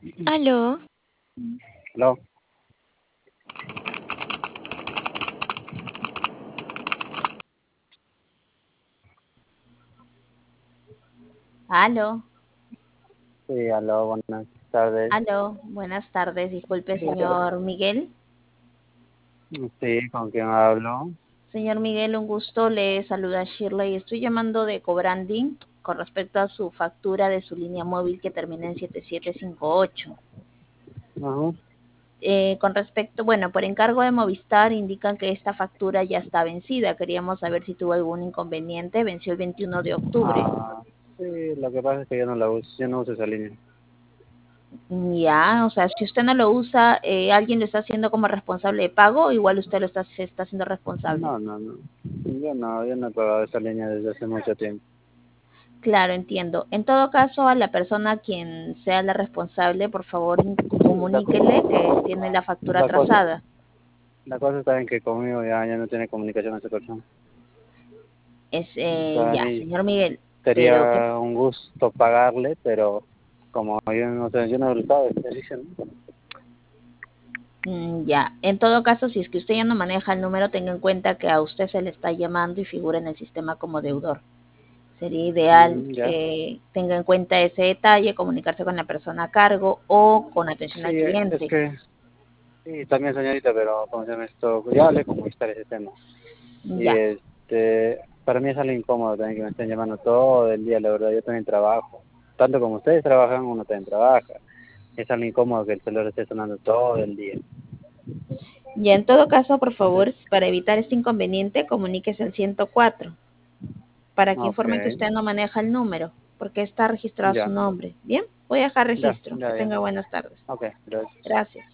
Aló, Aló, Aló, sí, aló, buenas tardes. aló, buenas tardes. Disculpe, señor Miguel. Sí, ¿con quién hablo? Señor Miguel, un gusto. Le saluda Shirley. Estoy llamando de Cobranding con respecto a su factura de su línea móvil que termina en 7758. Ajá. Con respecto, bueno, por encargo de Movistar indican que esta factura ya está vencida. Queríamos saber si tuvo algún inconveniente. Venció el 21 de octubre. Ah, sí, lo que pasa es que yo no la uso, yo no uso esa línea. Ya, o sea, si usted no lo usa, ¿alguien lo está haciendo como responsable de pago o igual usted se está haciendo responsable? No. Yo no he pagado esa línea desde hace mucho tiempo. Claro, entiendo. En todo caso, a la persona quien sea la responsable, por favor, Sí, comuníquele que tiene la factura la cosa, atrasada. la cosa está en que conmigo ya no tiene comunicación esa persona. Para Ya, mí señor Miguel, pero que sería un gusto pagarle, pero como yo no sé, yo no he usado el servicio, ¿no? ya. En todo caso, si es que usted ya no maneja el número, tenga en cuenta que a usted se le está llamando y figura en el sistema como deudor. Sería ideal Ya. que tenga en cuenta ese detalle, comunicarse con la persona a cargo o con atención Sí, al es cliente. que, sí, también señorita, pero como se llama esto, ya hablé con Movistar ese tema. Y Ya. para mí es algo incómodo también que me estén llamando todo el día, la verdad, yo también trabajo. Tanto como ustedes trabajan, uno también trabaja. Es algo incómodo que el celular esté sonando todo el día. Ya, en todo caso, por Entonces, favor, para evitar este inconveniente, comuníquese al 104 para que ok, informe que usted no maneja el número, porque está registrado su ya, nombre. Bien, voy a dejar registro. Que ya. tenga buenas tardes. Ok, gracias. Gracias.